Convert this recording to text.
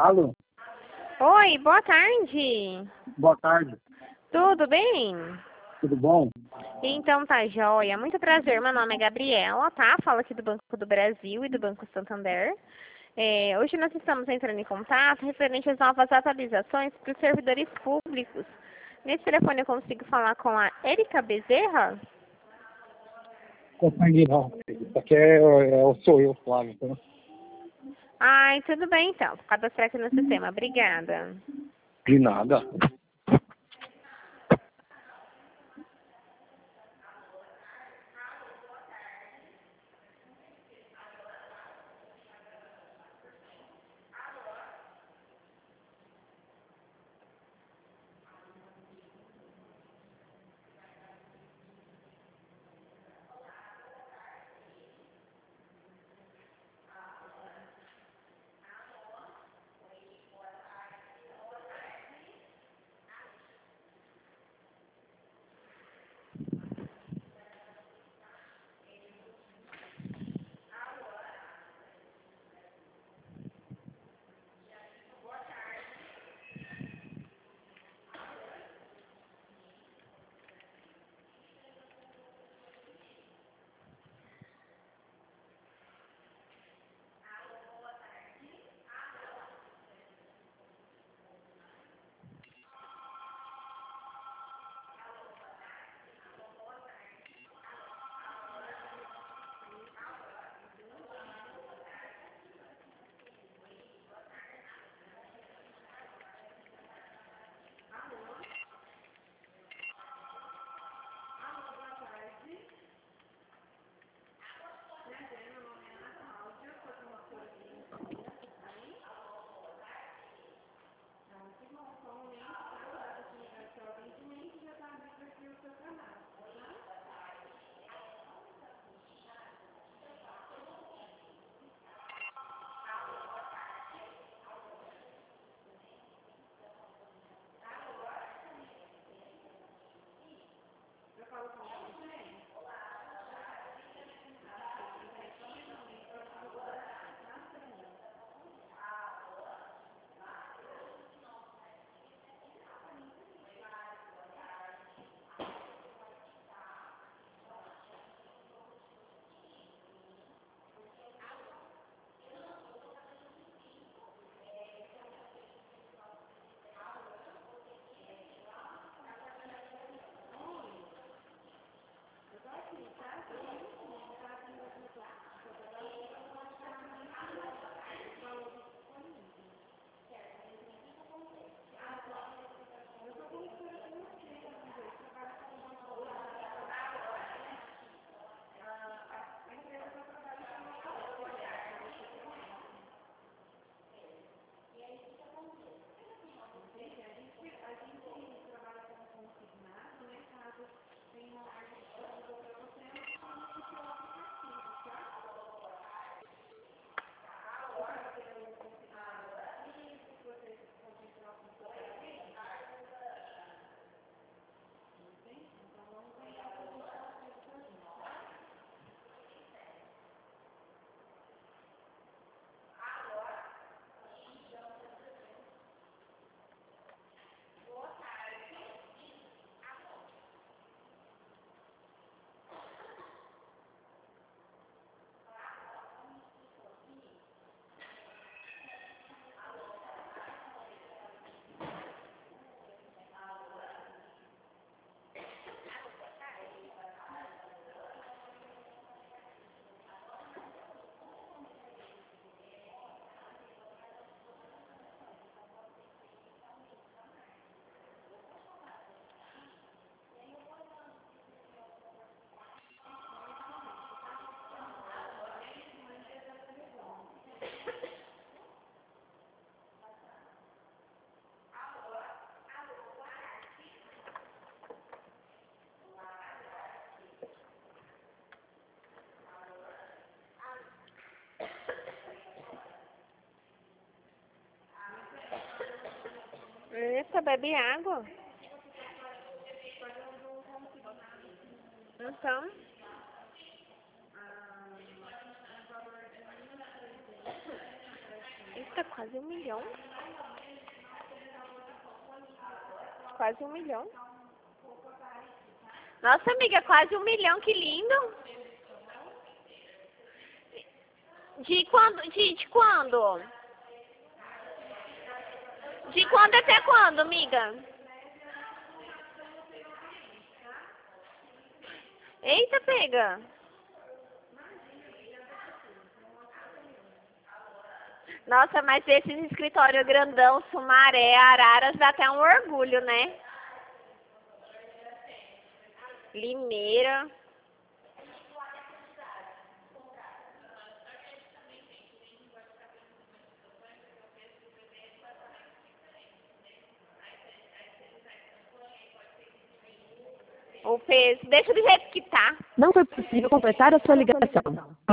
Alô? Oi, boa tarde. Boa tarde. Tudo bem? Tudo bom? Então tá joia. Muito prazer, meu nome é Gabriela, tá? Falo aqui do Banco do Brasil e do Banco Santander. Hoje nós estamos entrando em contato referente às novas atualizações para os servidores públicos. Nesse telefone eu consigo falar com a Erika Bezerra? Consegui não. Isso aqui sou eu, Flávio. Então. Ai, tudo bem então. Vou cadastrar aqui no sistema. Obrigada. De nada. Eita, bebe água. Então, Eita, quase 1 milhão. Quase 1 milhão. Nossa, amiga, quase 1 milhão, que lindo. De quando? De quando? De quando até quando, amiga? Eita, pega. Nossa, mas esses escritórios grandão, Sumaré, Araras, dá até um orgulho, né? Limeira. O peso. Deixa do jeito que tá. Não foi possível completar a sua ligação.